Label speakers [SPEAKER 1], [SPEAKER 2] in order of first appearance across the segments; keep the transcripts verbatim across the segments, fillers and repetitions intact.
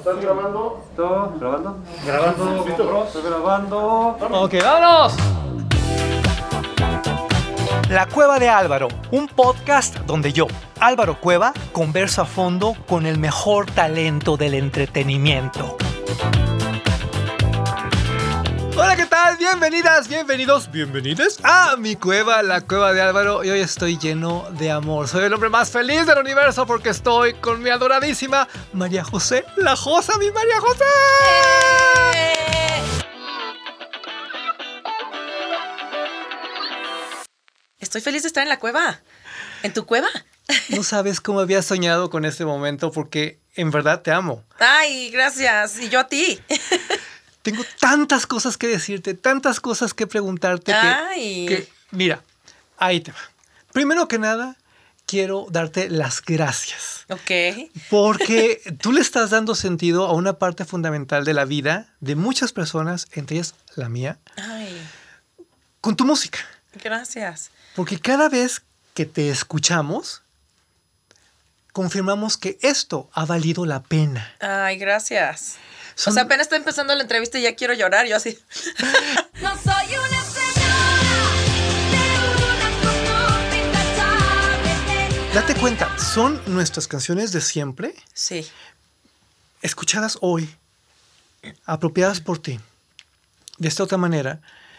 [SPEAKER 1] ¿Estás grabando?
[SPEAKER 2] ¿Todo? ¿Grabando?
[SPEAKER 1] Grabando. ¿Listo?
[SPEAKER 2] Estoy grabando. Ok, vámonos.
[SPEAKER 3] La Cueva de Álvaro, un podcast donde yo, Álvaro Cueva, converso a fondo con el mejor talento del entretenimiento. Hola, ¿qué tal? Bienvenidas, bienvenidos, bienvenides a mi cueva, la Cueva de Álvaro. Y hoy estoy lleno de amor. Soy el hombre más feliz del universo porque estoy con mi adoradísima María José, la Josa, mi María José.
[SPEAKER 4] Estoy feliz de estar en la cueva, en tu cueva.
[SPEAKER 3] No sabes cómo había soñado con este momento porque en verdad te amo.
[SPEAKER 4] Ay, gracias. Y yo a ti.
[SPEAKER 3] Tengo tantas cosas que decirte, tantas cosas que preguntarte que,
[SPEAKER 4] Ay.
[SPEAKER 3] que... Mira, ahí te va. Primero que nada, quiero darte las gracias.
[SPEAKER 4] Ok.
[SPEAKER 3] Porque tú le estás dando sentido a una parte fundamental de la vida de muchas personas, entre ellas la mía,
[SPEAKER 4] Ay,
[SPEAKER 3] con tu música.
[SPEAKER 4] gracias.
[SPEAKER 3] Porque cada vez que te escuchamos, confirmamos que esto ha valido la pena.
[SPEAKER 4] Ay, gracias.
[SPEAKER 3] Son-
[SPEAKER 4] O sea, apenas está empezando la entrevista y ya quiero llorar. Yo así.
[SPEAKER 5] No soy una señora de una costumbre intachable.
[SPEAKER 3] Date cuenta, son nuestras canciones de siempre,
[SPEAKER 4] Sí.
[SPEAKER 3] escuchadas hoy, apropiadas por ti. De esta otra manera,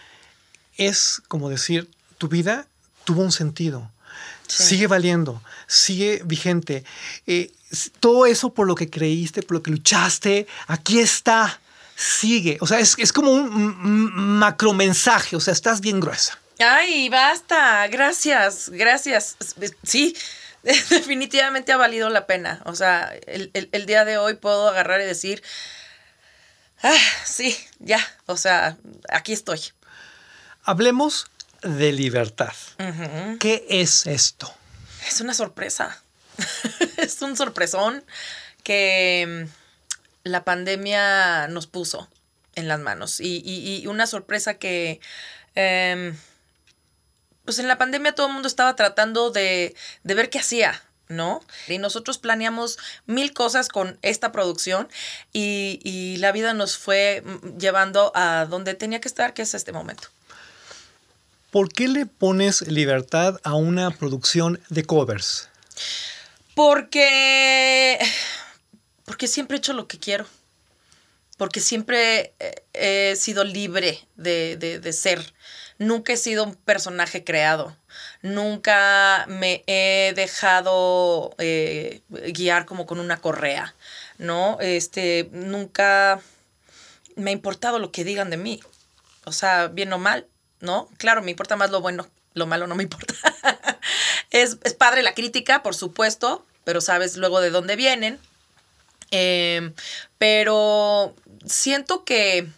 [SPEAKER 3] es como decir, tu vida tuvo un sentido,
[SPEAKER 4] Sí.
[SPEAKER 3] sigue valiendo, sigue vigente. Eh, s- todo eso por lo que creíste, por lo que luchaste, aquí está, sigue. O sea, es, es como un m- m- macromensaje, o sea, estás bien gruesa.
[SPEAKER 4] Ay, basta. Gracias, gracias. Sí, definitivamente ha valido la pena. O sea, el, el- el día de hoy puedo agarrar y decir, ah, sí, ya. O sea, aquí estoy.
[SPEAKER 3] Hablemos de libertad.
[SPEAKER 4] Ujú.
[SPEAKER 3] ¿Qué es esto?
[SPEAKER 4] Es una sorpresa. Es un sorpresón que mm, la pandemia nos puso en las manos. Y, y- y una sorpresa que, em, pues en la pandemia todo el mundo estaba tratando de, de ver qué hacía, ¿no? Y nosotros planeamos mil cosas con esta producción y, y la vida nos fue mm, llevando a donde tenía que estar, que es este momento.
[SPEAKER 3] ¿Por qué le pones libertad a una producción de covers?
[SPEAKER 4] Porque, porque siempre he hecho lo que quiero. Porque siempre eh, he sido libre de, de, de ser. Nunca he sido un personaje creado. Nunca me he dejado eh, guiar como con una correa, ¿no? Este, nunca me ha importado lo que digan de mí. O sea, bien o mal, ¿no? Claro, me importa más lo bueno, lo malo no me importa. es, es padre la crítica, por supuesto, pero sabes luego de dónde vienen. Eh, pero siento que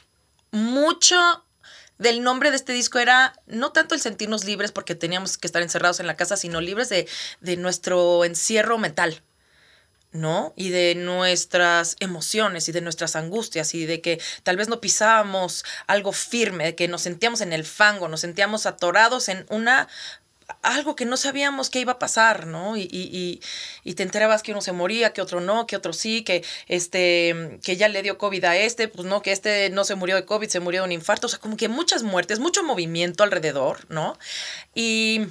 [SPEAKER 4] mucho del nombre de este disco era no tanto el sentirnos libres porque teníamos que estar encerrados en la casa, sino libres de, de nuestro encierro mental, ¿no? Y de nuestras emociones y de nuestras angustias y de que tal vez no pisábamos algo firme, de que nos sentíamos en el fango, nos sentíamos atorados en una algo que no sabíamos qué iba a pasar, ¿no? Y, y, y, y te enterabas que uno se moría, que otro no, que otro sí, que este que ya le dio COVID a este, pues no, que este no se murió de COVID, se murió de un infarto, o sea, como que muchas muertes, mucho movimiento alrededor, ¿no? Y,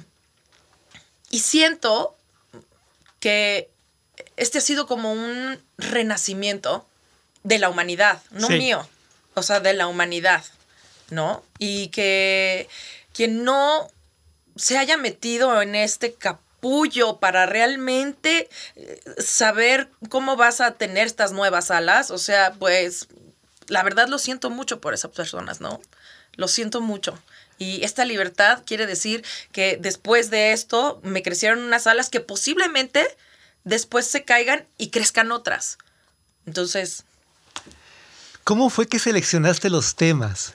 [SPEAKER 4] y siento que este ha sido como un renacimiento de la humanidad, no
[SPEAKER 3] Sí.
[SPEAKER 4] mío, o sea, de la humanidad, ¿no? Y que quien no se haya metido en este capullo para realmente eh, saber cómo vas a tener estas nuevas alas, o sea, pues la verdad lo siento mucho por esas personas, ¿no? Lo siento mucho. Y esta libertad quiere decir que después de esto me crecieron unas alas que posiblemente después se caigan y crezcan otras. Entonces,
[SPEAKER 3] ¿Cómo fue que seleccionaste los temas?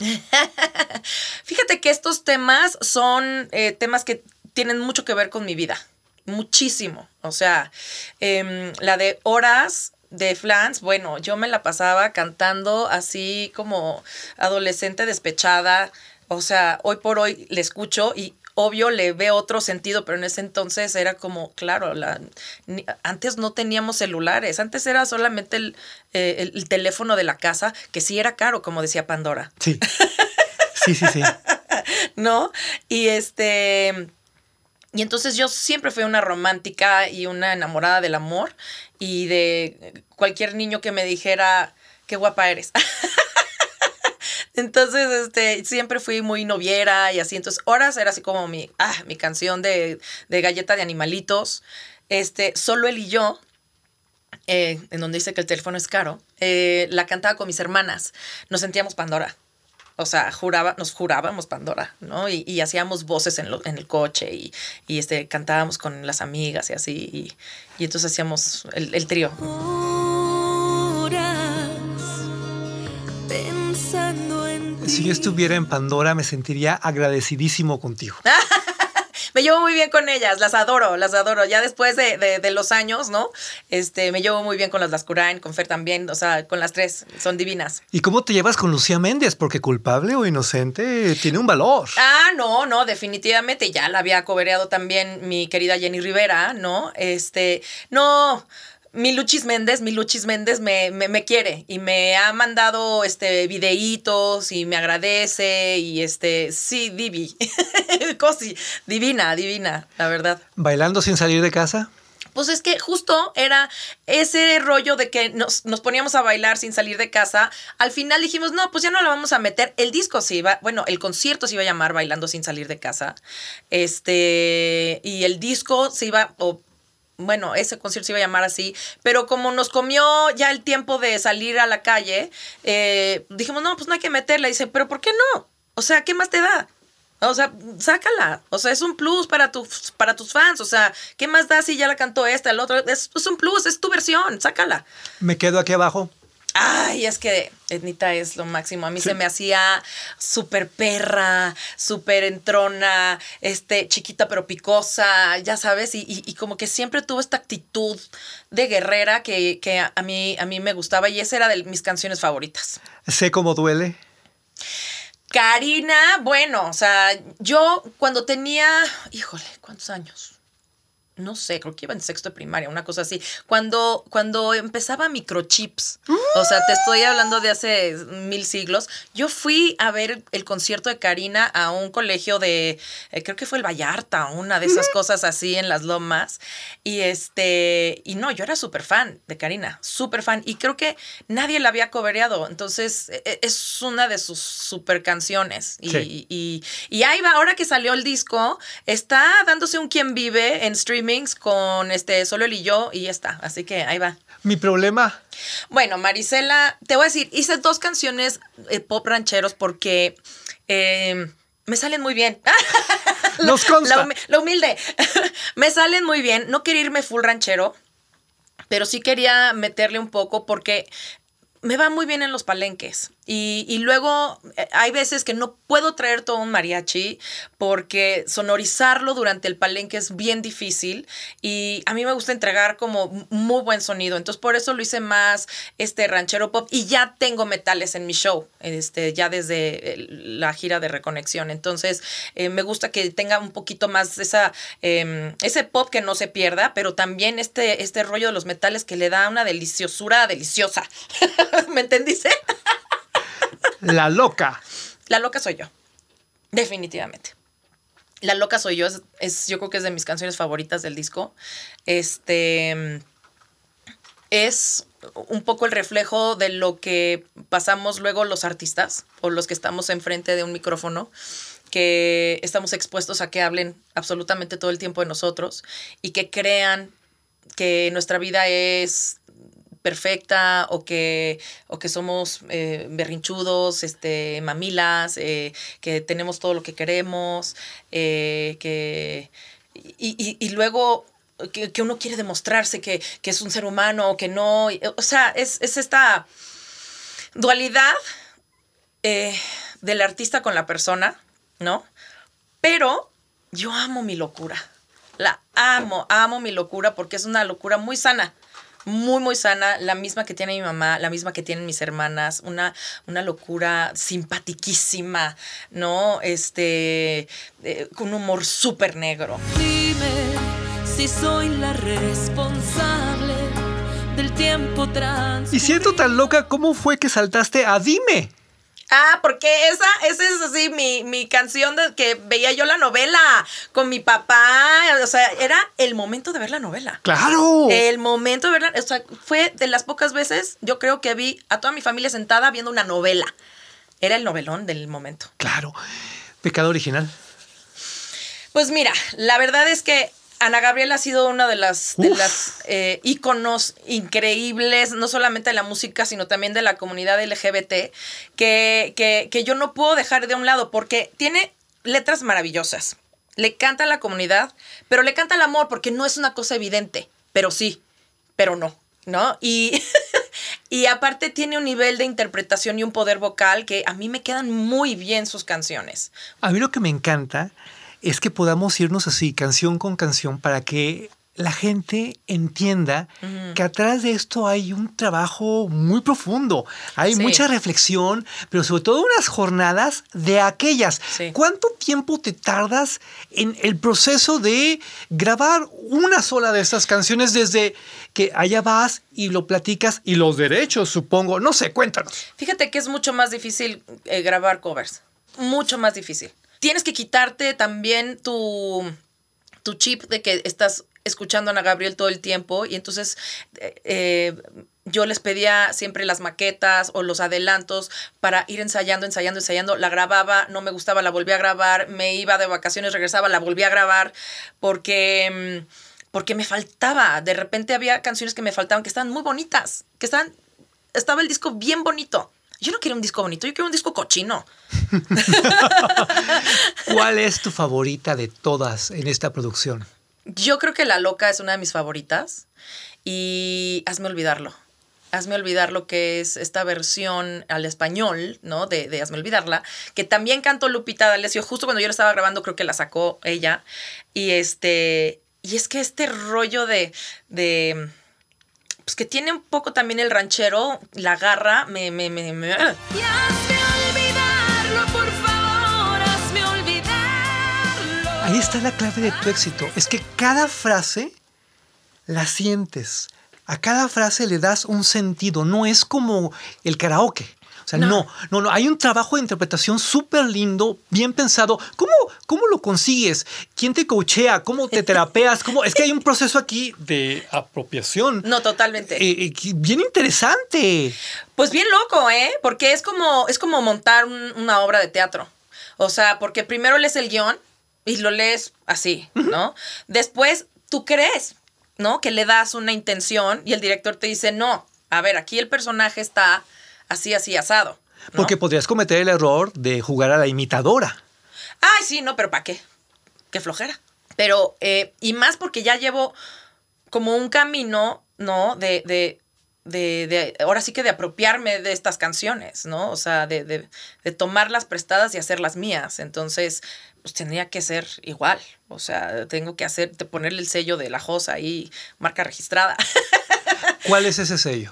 [SPEAKER 4] fíjate que estos temas son eh, temas que tienen mucho que ver con mi vida. Muchísimo. O sea, em, la de Horas de Flans, bueno, yo me la pasaba cantando así como adolescente despechada. O sea, hoy por hoy le escucho y obvio le ve otro sentido, pero en ese entonces era como, claro, la, ni, antes no teníamos celulares, antes era solamente el, eh, el, el teléfono de la casa, que sí era caro, como decía Pandora.
[SPEAKER 3] Sí. Sí, sí, sí.
[SPEAKER 4] ¿No? Y este... Y entonces yo siempre fui una romántica y una enamorada del amor y de cualquier niño que me dijera, qué guapa eres. Entonces, este, siempre fui muy noviera y así. Entonces, Horas era así como mi, ah, mi canción de, de galleta de animalitos. Este, Solo él y yo, eh, en donde dice que el teléfono es caro, eh, la cantaba con mis hermanas. Nos sentíamos Pandora. O sea, juraba, nos jurábamos Pandora, ¿no? Y, y hacíamos voces en, lo, en el coche y, y este, cantábamos con las amigas y así. Y, y entonces hacíamos el, el trío.
[SPEAKER 5] Horas pensando en ti.
[SPEAKER 3] Si yo estuviera en Pandora, me sentiría agradecidísimo contigo.
[SPEAKER 4] Me llevo muy bien con ellas, las adoro, las adoro. Ya después de, de, de los años, ¿no? Este, me llevo muy bien con las Lascurain, con Fer también, o sea, con las tres, son divinas.
[SPEAKER 3] ¿Y cómo te llevas con Lucía Méndez? Porque culpable o inocente tiene un valor.
[SPEAKER 4] Ah, no, no, definitivamente. Ya la había cobereado también mi querida Jenny Rivera, ¿no? Este, no... Mi Luchis Méndez, mi Luchis Méndez me, me, me quiere y me ha mandado este videitos y me agradece y este, sí, divi, cosi, divina, divina, la verdad.
[SPEAKER 3] ¿Bailando sin salir de casa?
[SPEAKER 4] Pues es que justo era ese rollo de que nos, nos poníamos a bailar sin salir de casa. Al final dijimos, no, pues ya no la vamos a meter. El disco se iba, bueno, el concierto se iba a llamar Bailando sin salir de casa. Este, y el disco se iba... O, bueno, ese concierto se iba a llamar así, pero como nos comió ya el tiempo de salir a la calle, eh, dijimos, no, pues no hay que meterla. Y dice, ¿pero por qué no? O sea, ¿qué más te da? O sea, sácala. O sea, es un plus para, tu, para tus fans. O sea, ¿qué más da si ya la cantó esta, el otro? Es, es un plus, es tu versión, sácala.
[SPEAKER 3] Me quedo aquí abajo.
[SPEAKER 4] Ay, es que Etnita es lo máximo. A mí
[SPEAKER 3] Sí.
[SPEAKER 4] se me hacía súper perra, súper entrona, este, chiquita pero picosa, ya sabes, y, y, y como que siempre tuvo esta actitud de guerrera que, que a, a, mí, a mí me gustaba y esa era de mis canciones favoritas.
[SPEAKER 3] Sé cómo duele.
[SPEAKER 4] Karina, bueno, o sea, yo cuando tenía, híjole, ¿cuántos años? No sé, creo que iba en sexto de primaria, una cosa así. Cuando, cuando empezaba Microchips, o sea, te estoy hablando de hace mil siglos, yo fui a ver el concierto de Karina a un colegio de, eh, creo que fue el Vallarta, una de esas cosas así en las Lomas. Y este, y no, yo era súper fan de Karina, súper fan. Y creo que nadie la había cobereado. Entonces, e- es una de sus súper canciones. Y,
[SPEAKER 3] Sí.
[SPEAKER 4] y, y ahí va, ahora que salió el disco, está dándose un Quien Vive en streamings con este Solo él y yo y ya está. Así que ahí va.
[SPEAKER 3] Mi problema.
[SPEAKER 4] Bueno, Marisela, te voy a decir, hice dos canciones eh, pop rancheros porque eh, me salen muy bien.
[SPEAKER 3] Nos consta.
[SPEAKER 4] La, humi- la humilde. Me salen muy bien. No quería irme full ranchero, pero sí quería meterle un poco porque me va muy bien en los palenques. Y, y luego eh, hay veces que no puedo traer todo un mariachi porque sonorizarlo durante el palenque es bien difícil y a mí me gusta entregar como muy buen sonido. Entonces por eso lo hice más este ranchero pop y ya tengo metales en mi show, este, ya desde el- la gira de Reconexión. Entonces eh, me gusta que tenga un poquito más esa, eh, ese pop que no se pierda, pero también este, este rollo de los metales que le da una deliciosura deliciosa. ¿Me entendiste?
[SPEAKER 3] La loca.
[SPEAKER 4] La loca soy yo. Definitivamente. La loca soy yo. Es, es- yo creo que es de mis canciones favoritas del disco. Este es un poco el reflejo de lo que pasamos luego los artistas o los que estamos enfrente de un micrófono, que estamos expuestos a que hablen absolutamente todo el tiempo de nosotros y que crean que nuestra vida es perfecta o que, o que somos eh, berrinchudos, este, mamilas, eh, que tenemos todo lo que queremos, eh, que, y, y, y luego que, que uno quiere demostrarse que, que es un ser humano o que no. O sea, es, es esta dualidad eh, del artista con la persona, ¿no? Pero yo amo mi locura. La amo, amo mi locura porque es una locura muy sana. muy, muy sana, la misma que tiene mi mamá, la misma que tienen mis hermanas, una, una locura simpatiquísima, ¿no? Este, eh, con un humor súper negro.
[SPEAKER 5] Dime si soy la responsable del tiempo transcurrido.
[SPEAKER 3] Y siento tan loca, ¿cómo fue que saltaste a Dime?
[SPEAKER 4] Ah, porque esa, esa es así mi, mi canción de que veía yo la novela con mi papá. O sea, era el momento de ver la novela.
[SPEAKER 3] ¡Claro!
[SPEAKER 4] El momento de verla. O sea, fue de las pocas veces, yo creo que vi a toda mi familia sentada viendo una novela. Era el novelón del momento.
[SPEAKER 3] Claro. Pecado original.
[SPEAKER 4] Pues mira, la verdad es que Ana Gabriel ha sido una de las, de
[SPEAKER 3] Uf.
[SPEAKER 4] las eh, íconos increíbles, no solamente de la música, sino también de la comunidad L G B T, que, que, que yo no puedo dejar de un lado, porque tiene letras maravillosas. Le canta a la comunidad, pero le canta al amor, porque no es una cosa evidente, pero sí, pero no, ¿no? Y, y aparte tiene un nivel de interpretación y un poder vocal que a mí me quedan muy bien sus canciones.
[SPEAKER 3] A mí lo que me encanta es que podamos irnos así, canción con canción, para que la gente entienda uh-huh. que atrás de esto hay un trabajo muy profundo. Hay
[SPEAKER 4] Sí.
[SPEAKER 3] mucha reflexión, pero sobre todo unas jornadas de aquellas.
[SPEAKER 4] Sí.
[SPEAKER 3] ¿Cuánto tiempo te tardas en el proceso de grabar una sola de estas canciones desde que allá vas y lo platicas y los derechos, supongo? No sé, cuéntanos.
[SPEAKER 4] Fíjate que es mucho más difícil eh, grabar covers. Mucho más difícil. Tienes que quitarte también tu, tu chip de que estás escuchando a Ana Gabriel todo el tiempo. Y entonces eh, eh, yo les pedía siempre las maquetas o los adelantos para ir ensayando, ensayando, ensayando. La grababa, no me gustaba, la volví a grabar. Me iba de vacaciones, regresaba, la volví a grabar porque, porque me faltaba. De repente había canciones que me faltaban, que estaban muy bonitas, que estaban, estaba el disco bien bonito. Yo no quiero un disco bonito, yo quiero un disco cochino.
[SPEAKER 3] ¿Cuál es tu favorita de todas en esta producción?
[SPEAKER 4] Yo creo que La Loca es una de mis favoritas. Y Hazme Olvidarlo. Hazme Olvidarlo, que es esta versión al español, ¿no? De, de Hazme Olvidarla, que también cantó Lupita D'Alessio. Justo cuando yo la estaba grabando, creo que la sacó ella. Y este. Y es que este rollo de. de pues que tiene un poco también el ranchero, la garra, me... me, me, me...
[SPEAKER 5] Y hazme olvidarlo, por favor, hazme olvidarlo.
[SPEAKER 3] Ahí está la clave de tu éxito. Es que cada frase la sientes. A cada frase le das un sentido. No es como el karaoke. O sea, no, no, no. no. Hay un trabajo de interpretación súper lindo, bien pensado. ¿Cómo, ¿Cómo lo consigues? ¿Quién te coachea? ¿Cómo te terapeas? ¿Cómo? Es que hay un proceso aquí de apropiación.
[SPEAKER 4] No, totalmente.
[SPEAKER 3] Eh, eh, bien interesante.
[SPEAKER 4] Pues bien loco, ¿eh? Porque es como, es como montar un, una obra de teatro. O sea, porque primero lees el guión y lo lees así, ¿no? Después tú crees, ¿no? Que le das una intención y el director te dice, no, a ver, aquí el personaje está así, así, asado, ¿no?
[SPEAKER 3] Porque podrías cometer el error de jugar a la imitadora.
[SPEAKER 4] Ay, sí, no, pero ¿para qué? Qué flojera. Pero, eh, y más porque ya llevo como un camino, ¿no? De, de, de, de, ahora sí que de apropiarme de estas canciones, ¿no? O sea, de, de, de tomarlas prestadas y hacerlas mías. Entonces, pues tendría que ser igual. O sea, tengo que hacer, de ponerle el sello de La Josa ahí, marca registrada.
[SPEAKER 3] ¿Cuál es ese sello?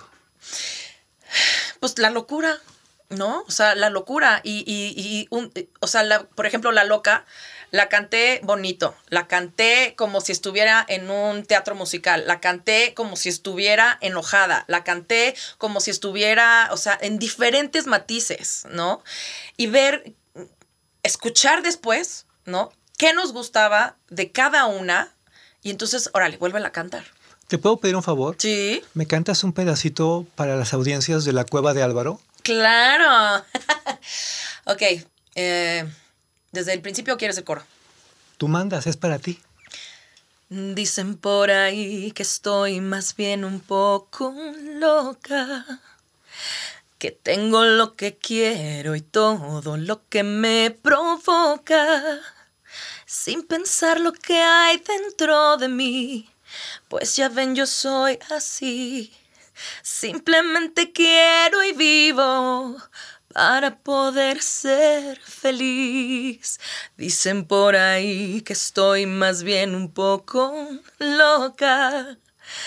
[SPEAKER 4] Pues La Locura, ¿no? O sea, La Locura. Y, y, y un, o sea, la, por ejemplo, La Loca, la canté bonito. La canté como si estuviera en un teatro musical. La canté como si estuviera enojada. La canté como si estuviera, o sea, en diferentes matices, ¿no? Y ver, escuchar después, ¿no? ¿Qué nos gustaba de cada una? Y entonces, órale, vuélvela a cantar.
[SPEAKER 3] ¿Te puedo pedir un favor?
[SPEAKER 4] Sí.
[SPEAKER 3] ¿Me cantas un pedacito para las audiencias de La Cueva de Álvaro?
[SPEAKER 4] ¡Claro! Ok. Eh, ¿desde el principio quieres el coro?
[SPEAKER 3] Tú mandas, es para ti.
[SPEAKER 4] Dicen por ahí que estoy más bien un poco loca, que tengo lo que quiero y todo lo que me provoca, sin pensar lo que hay dentro de mí. Pues ya ven, yo soy así. Simplemente quiero y vivo para poder ser feliz. Dicen por ahí que estoy más bien un poco loca,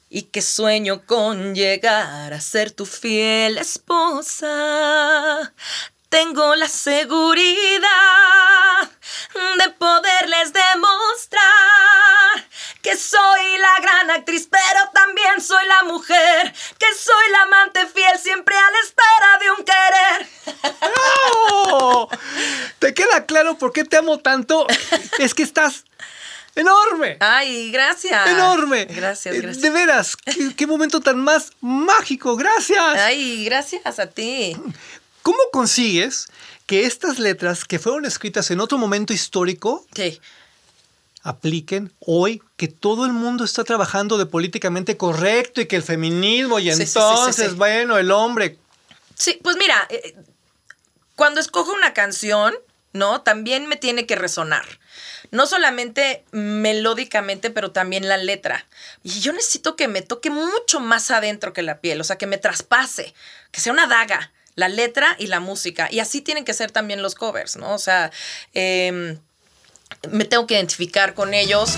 [SPEAKER 4] y que sueño con llegar a ser tu fiel esposa. Tengo la seguridad de poderles demostrar que soy la gran actriz, pero también soy la mujer, que soy la amante fiel siempre a la espera de un querer.
[SPEAKER 3] ¡Oh! ¿Te queda claro por qué te amo tanto? Es que estás enorme.
[SPEAKER 4] Ay, gracias.
[SPEAKER 3] Enorme.
[SPEAKER 4] Gracias,
[SPEAKER 3] Eh,
[SPEAKER 4] gracias.
[SPEAKER 3] De veras, qué, qué momento tan más mágico. Gracias.
[SPEAKER 4] Ay, gracias a ti.
[SPEAKER 3] ¿Cómo consigues que estas letras que fueron escritas en otro momento histórico
[SPEAKER 4] Sí.
[SPEAKER 3] apliquen hoy que todo el mundo está trabajando de políticamente correcto y que el feminismo y
[SPEAKER 4] Sí, sí, sí,
[SPEAKER 3] entonces,
[SPEAKER 4] sí, sí.
[SPEAKER 3] bueno, el hombre...
[SPEAKER 4] Sí, pues mira, eh, cuando escojo una canción, ¿no? También me tiene que resonar. No solamente melódicamente, pero también la letra. Y yo necesito que me toque mucho más adentro que la piel, o sea, que me traspase, que sea una daga, la letra y la música. Y así tienen que ser también los covers, ¿no? O sea, eh, me tengo que identificar con ellos.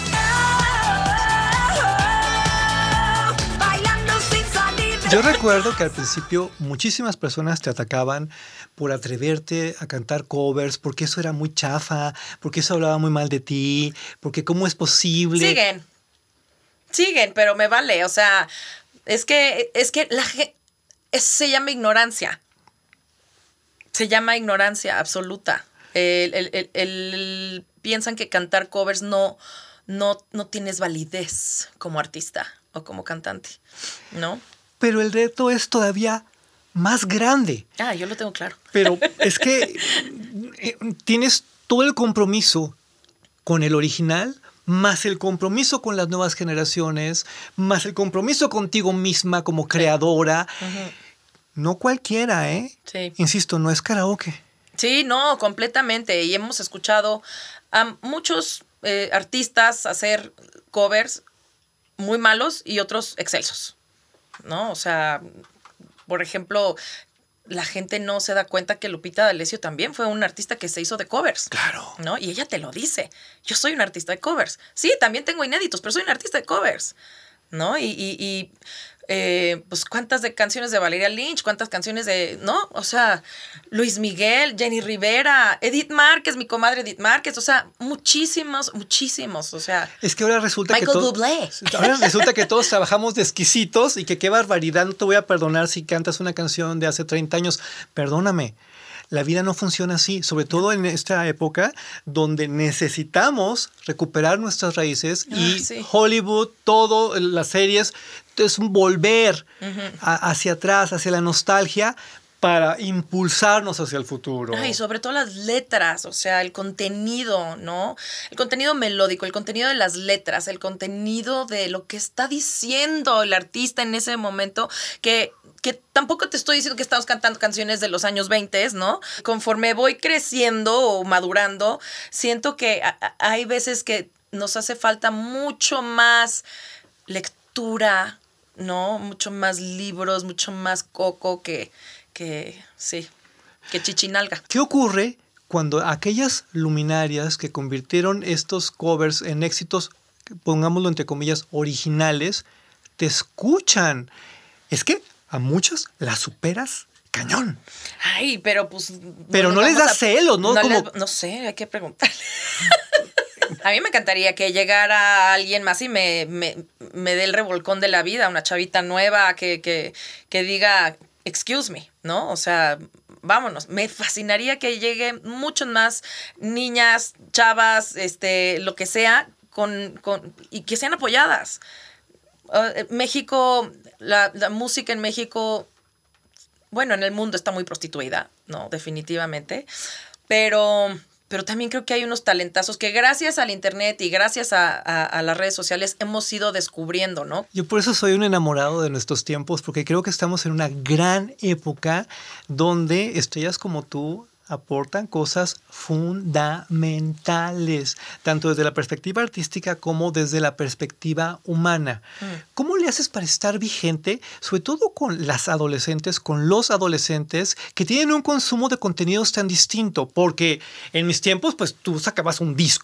[SPEAKER 3] Yo recuerdo que al principio muchísimas personas te atacaban por atreverte a cantar covers, porque eso era muy chafa, porque eso hablaba muy mal de ti, porque cómo es posible...
[SPEAKER 4] Siguen, siguen, pero me vale, o sea, es que, es que la ge- es- se llama ignorancia, se llama ignorancia absoluta. El, el- el- el- piensan que cantar covers no, no, no tienes validez como artista o como cantante, ¿no?
[SPEAKER 3] Pero el reto es todavía más grande.
[SPEAKER 4] Ah, yo lo tengo claro.
[SPEAKER 3] Pero es que eh, tienes todo el compromiso con el original, más el compromiso con las nuevas generaciones, más el compromiso contigo misma como creadora.
[SPEAKER 4] Ujú.
[SPEAKER 3] No cualquiera, ¿eh?
[SPEAKER 4] Sí.
[SPEAKER 3] Insisto, no es karaoke.
[SPEAKER 4] Sí, no, completamente. Y hemos escuchado a muchos eh, artistas hacer covers muy malos y otros excelsos, ¿no? O sea, por ejemplo, la gente no se da cuenta que Lupita D'Alessio también fue una artista que se hizo de covers.
[SPEAKER 3] Claro.
[SPEAKER 4] ¿No? Y ella te lo dice. Yo soy una artista de covers. Sí, también tengo inéditos, pero soy una artista de covers, ¿no? Y, y, y eh, pues cuántas de canciones de Valeria Lynch, cuántas canciones de, ¿no? O sea, Luis Miguel, Jenny Rivera, Edith Márquez, mi comadre Edith Márquez, o sea, muchísimos, muchísimos, o sea,
[SPEAKER 3] Es que ahora resulta
[SPEAKER 4] Michael
[SPEAKER 3] que todos...
[SPEAKER 4] Bublé.
[SPEAKER 3] Ahora resulta que todos trabajamos de exquisitos y que qué barbaridad, no te voy a perdonar si cantas una canción de hace treinta años. Perdóname. La vida no funciona así, sobre todo en esta época donde necesitamos recuperar nuestras raíces y
[SPEAKER 4] Ah, sí.
[SPEAKER 3] Hollywood, todo, las series, es un volver a- hacia atrás, hacia la nostalgia para impulsarnos hacia el futuro.
[SPEAKER 4] Ay, sobre todo las letras, o sea, el contenido, ¿no? El contenido melódico, el contenido de las letras, el contenido de lo que está diciendo el artista en ese momento, que, que tampoco te estoy diciendo que estamos cantando canciones de los años veinte, ¿no? Conforme voy creciendo o madurando, siento que a- a- hay veces que nos hace falta mucho más lectura, ¿no? Mucho más libros, mucho más coco que... que sí, que chichinalga.
[SPEAKER 3] ¿Qué ocurre cuando aquellas luminarias que convirtieron estos covers en éxitos, pongámoslo entre comillas, originales, te escuchan? Es que a muchas las superas cañón.
[SPEAKER 4] Ay, pero pues...
[SPEAKER 3] Pero no les
[SPEAKER 4] vamos
[SPEAKER 3] da celos, ¿no?
[SPEAKER 4] No,
[SPEAKER 3] Como-
[SPEAKER 4] les- no sé, hay que preguntarle. A mí me encantaría que llegara alguien más y me, me, me dé el revolcón de la vida, una chavita nueva que, que, que diga, excuse me, ¿no? O sea, vámonos. Me fascinaría que lleguen muchas más niñas, chavas, este, lo que sea, con, con, y que sean apoyadas. Uh, México, la, la música en México, bueno, en el mundo está muy prostituida, ¿no? Definitivamente. Pero, pero también creo que hay unos talentazos que gracias al internet y gracias a, a, a las redes sociales hemos ido descubriendo, ¿no?
[SPEAKER 3] Yo por eso soy un enamorado de nuestros tiempos, porque creo que estamos en una gran época donde estrellas como tú aportan cosas fundamentales, tanto desde la perspectiva artística como desde la perspectiva humana.
[SPEAKER 4] Mm.
[SPEAKER 3] ¿Cómo le haces para estar vigente, sobre todo con las adolescentes, con los adolescentes que tienen un consumo de contenidos tan distinto? Porque en mis tiempos, pues tú sacabas un disco.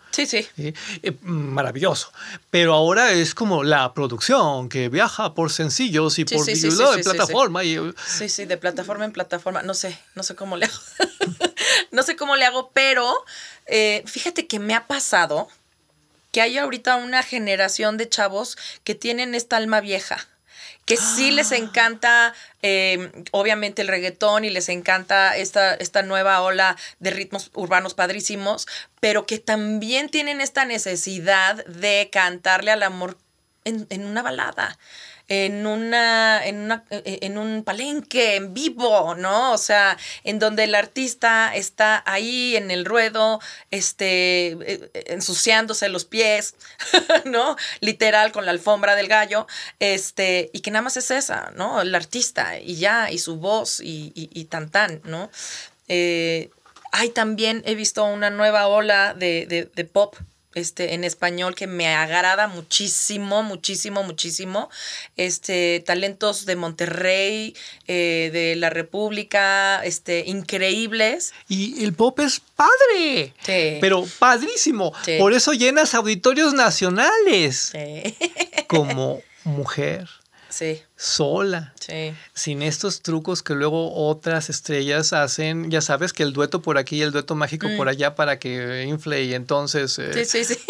[SPEAKER 4] Sí, sí.
[SPEAKER 3] ¿sí? Eh, maravilloso. Pero ahora es como la producción que viaja por sencillos y
[SPEAKER 4] Sí,
[SPEAKER 3] por
[SPEAKER 4] sí, sí,
[SPEAKER 3] y,
[SPEAKER 4] sí,
[SPEAKER 3] ¿no?
[SPEAKER 4] sí,
[SPEAKER 3] de
[SPEAKER 4] sí,
[SPEAKER 3] plataforma. Y,
[SPEAKER 4] Sí, sí, de plataforma en plataforma. No sé, no sé cómo le hago. No sé cómo le hago, pero eh, fíjate que me ha pasado que hay ahorita una generación de chavos que tienen esta alma vieja, que sí les encanta, eh, obviamente, el reggaetón y les encanta esta, esta nueva ola de ritmos urbanos padrísimos, pero que también tienen esta necesidad de cantarle al amor en, en una balada. En una, en una, en un palenque en vivo, ¿no? O sea, en donde el artista está ahí en el ruedo, este, eh, ensuciándose los pies, ¿no? Literal, con la alfombra del gallo, este, y que nada más es esa, ¿no? El artista, y ya, y su voz, y, y, y tan tan, ¿no? Eh, ay, también he visto una nueva ola de, de, de pop. Este, en español que me agrada muchísimo, muchísimo, muchísimo. Este, talentos de Monterrey, eh, de la República, este, increíbles.
[SPEAKER 3] y el pop es padre.
[SPEAKER 4] Sí.
[SPEAKER 3] Pero padrísimo.
[SPEAKER 4] Sí.
[SPEAKER 3] Por eso llenas auditorios nacionales.
[SPEAKER 4] Sí,
[SPEAKER 3] Como mujer,
[SPEAKER 4] sí,
[SPEAKER 3] sola.
[SPEAKER 4] sí.
[SPEAKER 3] Sin estos trucos que luego otras estrellas hacen, ya sabes que el dueto por aquí y el dueto mágico
[SPEAKER 4] Mm.
[SPEAKER 3] por allá para que infle y entonces... eh,
[SPEAKER 4] Sí, sí, sí.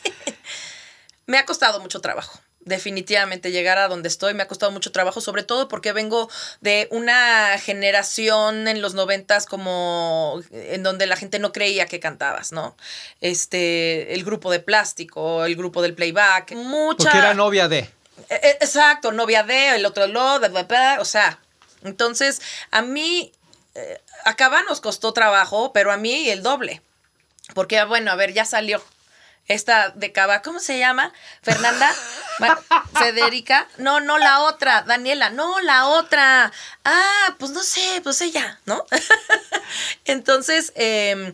[SPEAKER 4] Me ha costado mucho trabajo. Definitivamente llegar a donde estoy me ha costado mucho trabajo, sobre todo porque vengo de una generación en los noventas como en donde la gente no creía que cantabas, ¿no? Este, el grupo de Plástico, el grupo del playback, mucha...
[SPEAKER 3] Porque era novia de...
[SPEAKER 4] Eh, Exacto, novia de, el otro lo, bla, bla, bla, o sea, entonces a mí, eh, acá nos costó trabajo, pero a mí el doble, porque bueno, a ver, ya salió esta de Cava, ¿cómo se llama? Fernanda, Ma- Federica, no, no la otra, Daniela, no la otra, ah, pues no sé, pues ella, ¿no? Entonces, eh,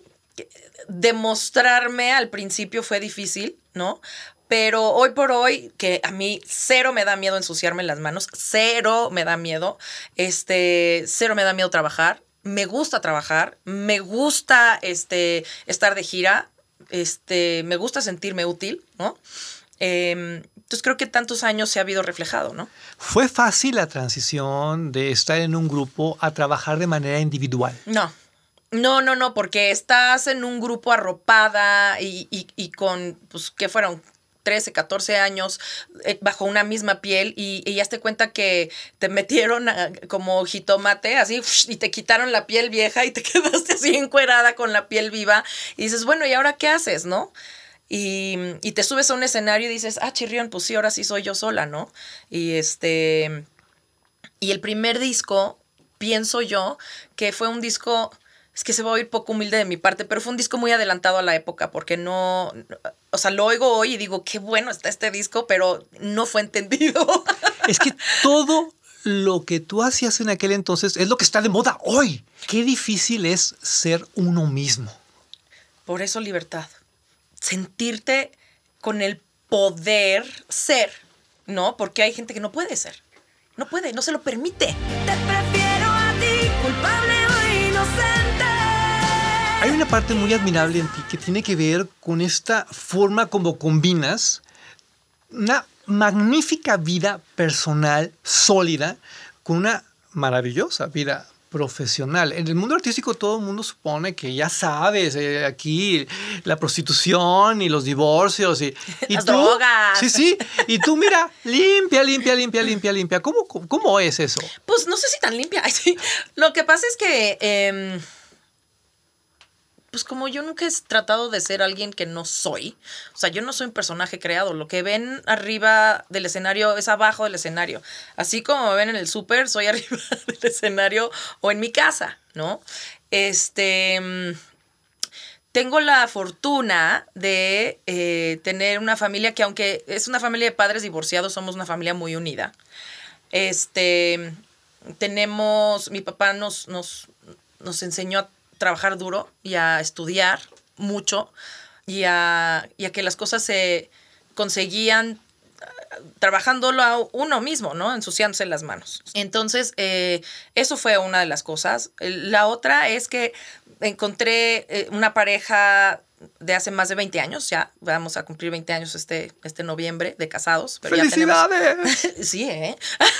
[SPEAKER 4] demostrarme al principio fue difícil, ¿no? Pero hoy por hoy, que a mí cero me da miedo ensuciarme las manos, cero me da miedo, este, cero me da miedo trabajar, me gusta trabajar, me gusta este, estar de gira, este, me gusta sentirme útil, ¿no? Eh, entonces creo que tantos años se ha habido reflejado, ¿no?
[SPEAKER 3] ¿Fue fácil la transición de estar en un grupo a trabajar de manera individual?
[SPEAKER 4] No. No, no, no, porque estás en un grupo arropada y, y, y con, pues, ¿qué fueron? trece, catorce años eh, bajo una misma piel y, y ya te cuenta que te metieron a, como jitomate así y te quitaron la piel vieja y te quedaste así encuerada con la piel viva y dices, bueno, ¿y ahora qué haces, no? Y, y te subes a un escenario y dices, ah, chirrión, pues sí, ahora sí soy yo sola, ¿no? Y este, y el primer disco, pienso yo, que fue un disco... Es que se va a oír poco humilde de mi parte, pero fue un disco muy adelantado a la época porque no... O sea, lo oigo hoy y digo, qué bueno está este disco, pero no fue entendido.
[SPEAKER 3] Es que todo lo que tú hacías en aquel entonces es lo que está de moda hoy. Qué difícil es ser uno mismo.
[SPEAKER 4] Por eso libertad. Sentirte con el poder ser, ¿no? Porque hay gente que no puede ser. No puede, no se lo permite.
[SPEAKER 5] Te prefiero a ti, culpable o inocente.
[SPEAKER 3] Hay una parte muy admirable en ti que tiene que ver con esta forma como combinas una magnífica vida personal sólida con una maravillosa vida profesional. En el mundo artístico todo el mundo supone que ya sabes, eh, aquí la prostitución y los divorcios y, y
[SPEAKER 4] Las
[SPEAKER 3] tú,
[SPEAKER 4] drogas.
[SPEAKER 3] Sí, sí. Y tú mira, limpia, limpia, limpia, limpia, limpia. ¿Cómo, cómo es eso?
[SPEAKER 4] Pues no sé si tan limpia. Ay, sí. Lo que pasa es que... Eh, pues como yo nunca he tratado de ser alguien que no soy, o sea, yo no soy un personaje creado, lo que ven arriba del escenario es abajo del escenario, así como me ven en el súper, soy arriba del escenario o en mi casa, ¿no? Este, tengo la fortuna de eh, tener una familia que aunque es una familia de padres divorciados, somos una familia muy unida. Este, tenemos, mi papá nos, nos, nos enseñó a trabajar duro y a estudiar mucho y a, y a que las cosas se conseguían trabajándolo a uno mismo, ¿no? Ensuciándose las manos. Entonces, eh, eso fue una de las cosas. La otra es que encontré eh, una pareja de hace más de veinte años, ya vamos a cumplir veinte años este, este noviembre de casados. Pero
[SPEAKER 3] ¡felicidades!
[SPEAKER 4] Ya tenemos... Sí, ¿eh?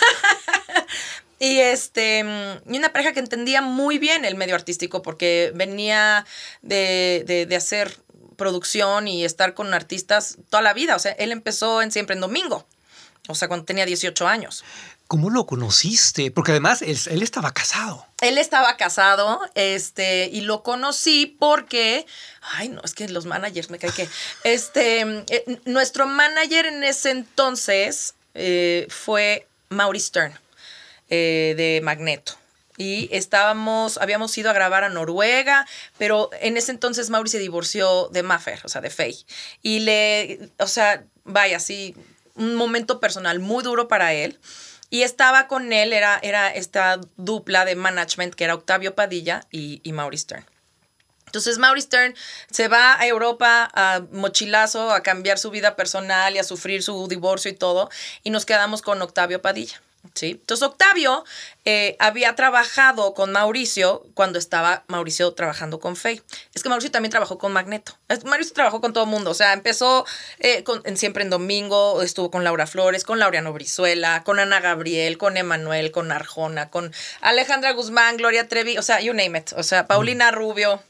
[SPEAKER 4] Y, este, y una pareja que entendía muy bien el medio artístico porque venía de, de, de hacer producción y estar con artistas toda la vida. O sea, él empezó en Siempre en Domingo, o sea, cuando tenía dieciocho años.
[SPEAKER 3] ¿Cómo lo conociste? Porque además él, él estaba casado.
[SPEAKER 4] Él estaba casado, este, y lo conocí porque, ay, no, es que los managers me cae que, este, eh, nuestro manager en ese entonces eh, fue Maurice Stern, eh, de Magneto. Y estábamos, habíamos ido a grabar a Noruega, pero en ese entonces Maurice se divorció de Maffer, o sea, de Faye. Y le, o sea, vaya, sí, un momento personal muy duro para él. Y estaba con él, era, era esta dupla de management que era Octavio Padilla y, y Maurice Stern. Entonces Maurice Stern se va a Europa a mochilazo, a cambiar su vida personal y a sufrir su divorcio y todo. Y nos quedamos con Octavio Padilla. ¿Sí? Entonces Octavio eh, había trabajado con Mauricio cuando estaba Mauricio trabajando con Faye. Es que Mauricio también trabajó con Magneto. Mauricio trabajó con todo el mundo. O sea, empezó eh, con, en Siempre en Domingo, estuvo con Laura Flores, con Laureano Brizuela, con Ana Gabriel, con Emanuel, con Arjona, con Alejandra Guzmán, Gloria Trevi, o sea, you name it. O sea, Paulina Rubio.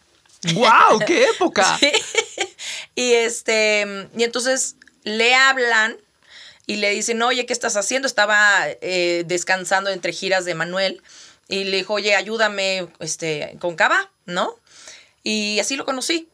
[SPEAKER 3] ¡Guau! ¡Qué época!
[SPEAKER 4] Sí. Y este, y entonces le hablan y le dicen, oye, ¿qué estás haciendo? Estaba eh, descansando entre giras de Manuel. Y le dijo, oye, ayúdame este, con Cava, ¿no? Y así lo conocí.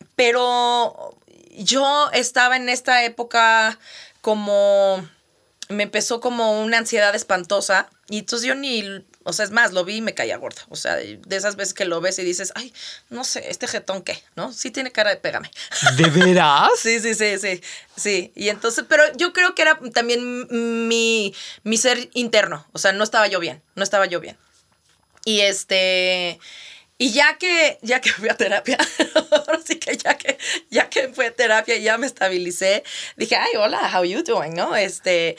[SPEAKER 4] Pero yo estaba en esta época como... Me empezó como una ansiedad espantosa. Y entonces yo ni... O sea, es más, lo vi y me caía gorda. O sea, de esas veces que lo ves y dices, ay, no sé, este jetón, ¿qué? ¿No? Sí tiene cara de pégame.
[SPEAKER 3] ¿De veras?
[SPEAKER 4] Sí, sí, sí, sí. Sí. Y entonces, pero yo creo que era también mi, mi ser interno. O sea, no estaba yo bien. No estaba yo bien. Y este... Y ya que, ya que fui a terapia, ahora sí que ya que, ya que fui a terapia y ya me estabilicé, dije, ay, hola, how you doing, ¿no? Este,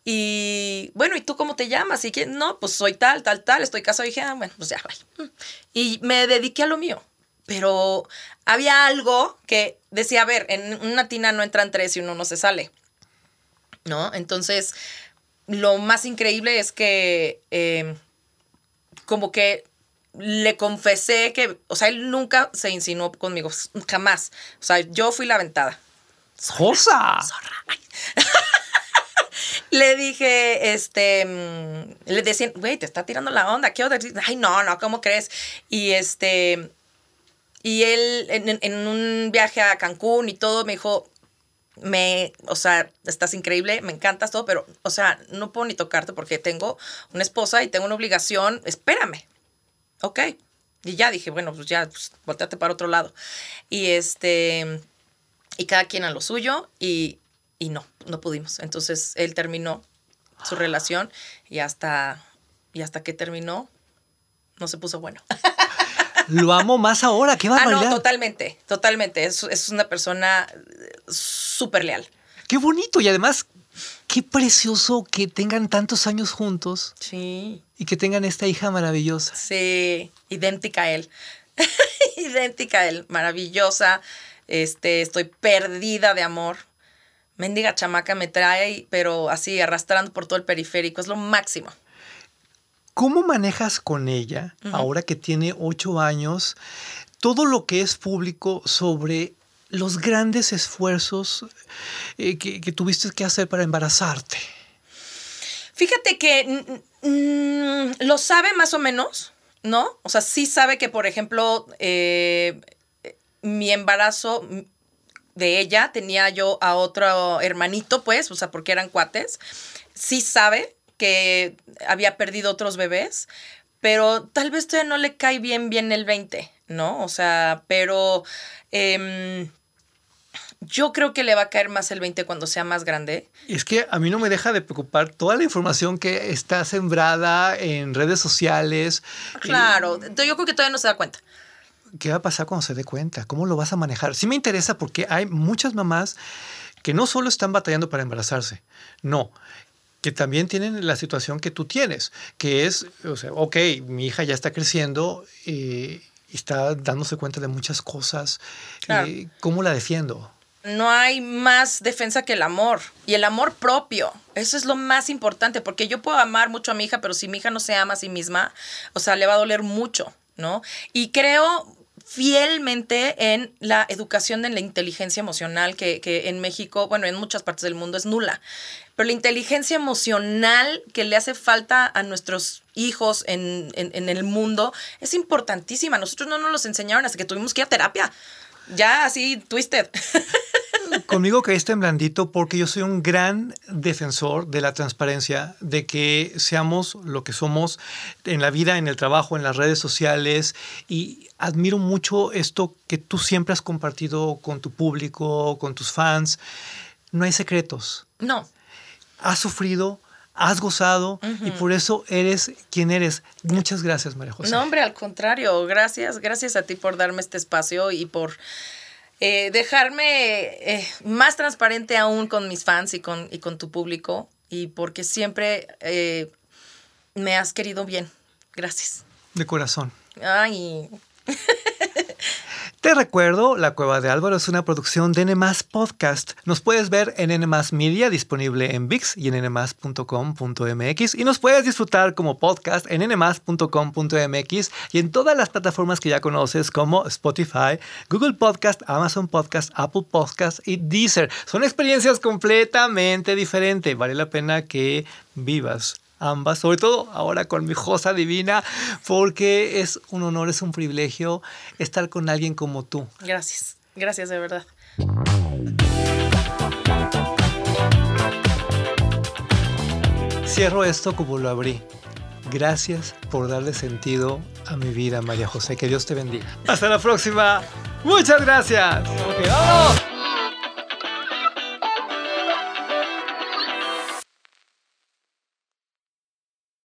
[SPEAKER 4] y bueno, ¿y tú cómo te llamas? Y que, no, pues soy tal, tal, tal, estoy casado. Y dije, ah, bueno, pues ya, bye. Y me dediqué a lo mío. Pero había algo que decía, a ver, en una tina no entran tres y uno no se sale, ¿no? Entonces, lo más increíble es que eh, como que le confesé que, o sea, él nunca se insinuó conmigo, jamás. O sea, yo fui la aventada.
[SPEAKER 3] ¡Josa!
[SPEAKER 4] Zorra. Le dije, este, le decían, güey, te está tirando la onda, ¿qué onda? Ay, no, no, ¿cómo crees? Y este, y él en, en un viaje a Cancún y todo me dijo, me, o sea, estás increíble, me encantas todo, pero, o sea, no puedo ni tocarte porque tengo una esposa y tengo una obligación, espérame. Ok. Y ya dije, bueno, pues ya, pues, volteate para otro lado. Y este, y cada quien a lo suyo y, y no, no pudimos. Entonces, él terminó su relación y hasta, y hasta que terminó, no se puso bueno.
[SPEAKER 3] Lo amo más ahora, qué
[SPEAKER 4] Ah,
[SPEAKER 3] barbaridad.
[SPEAKER 4] no, totalmente, totalmente. Es, es una persona súper leal.
[SPEAKER 3] Qué bonito y además, qué precioso que tengan tantos años juntos.
[SPEAKER 4] Sí.
[SPEAKER 3] Y que tengan esta hija maravillosa.
[SPEAKER 4] Sí, idéntica a él. Idéntica a él, maravillosa. Este, estoy perdida de amor. Mendiga chamaca me trae, pero así arrastrando por todo el periférico. Es lo máximo.
[SPEAKER 3] ¿Cómo manejas con ella, uh-huh. ahora que tiene ocho años, todo lo que es público sobre los grandes esfuerzos eh, que, que tuviste que hacer para embarazarte?
[SPEAKER 4] Fíjate que mm, lo sabe más o menos, ¿no? O sea, sí sabe que, por ejemplo, eh, mi embarazo de ella, tenía yo a otro hermanito, pues, o sea, porque eran cuates. Sí sabe que había perdido otros bebés, pero tal vez todavía no le cae bien, bien el veinte, ¿no? O sea, pero... Eh, Yo creo que le va a caer más el veinte cuando sea más grande.
[SPEAKER 3] Es que a mí no me deja de preocupar toda la información que está sembrada en redes sociales.
[SPEAKER 4] Claro, eh, yo creo que todavía no se da cuenta.
[SPEAKER 3] ¿Qué va a pasar cuando se dé cuenta? ¿Cómo lo vas a manejar? Sí me interesa porque hay muchas mamás que no solo están batallando para embarazarse, no, que también tienen la situación que tú tienes, que es, o sea, ok, mi hija ya está creciendo eh, y está dándose cuenta de muchas cosas.
[SPEAKER 4] Claro.
[SPEAKER 3] Eh, ¿Cómo la defiendo?
[SPEAKER 4] No hay más defensa que el amor y el amor propio. Eso es lo más importante, porque yo puedo amar mucho a mi hija, pero si mi hija no se ama a sí misma, o sea, le va a doler mucho, ¿no? Y creo fielmente en la educación de la inteligencia emocional, que, que en México, bueno, en muchas partes del mundo es nula. Pero la inteligencia emocional que le hace falta a nuestros hijos en, en, en el mundo es importantísima. Nosotros no nos los enseñaron hasta que tuvimos que ir a terapia. Ya así, twisted.
[SPEAKER 3] Conmigo caíste en blandito porque yo soy un gran defensor de la transparencia, de que seamos lo que somos en la vida, en el trabajo, en las redes sociales, y admiro mucho esto que tú siempre has compartido con tu público, con tus fans. No hay secretos.
[SPEAKER 4] No.
[SPEAKER 3] Has sufrido, has gozado, uh-huh. y por eso eres quien eres. Muchas gracias, María José.
[SPEAKER 4] No, hombre, al contrario. Gracias, gracias a ti por darme este espacio y por eh, dejarme eh, más transparente aún con mis fans y con, y con tu público, y porque siempre eh, me has querido bien. Gracias.
[SPEAKER 3] De corazón.
[SPEAKER 4] Ay.
[SPEAKER 3] Te recuerdo, La Cueva de Álvaro es una producción de N más Podcast. Nos puedes ver en N más Media, disponible en ViX y en ene más punto com punto eme equis. Y nos puedes disfrutar como podcast en ene más punto com punto eme equis y en todas las plataformas que ya conoces, como Spotify, Google Podcast, Amazon Podcast, Apple Podcast y Deezer. Son experiencias completamente diferentes. Vale la pena que vivas ambas, sobre todo ahora con mi Josa divina, porque es un honor, es un privilegio estar con alguien como tú.
[SPEAKER 4] Gracias, gracias de verdad.
[SPEAKER 3] Cierro esto como lo abrí. Gracias por darle sentido a mi vida, María José. Que Dios te bendiga. Hasta la próxima. Muchas gracias. Okay, ¡vámonos!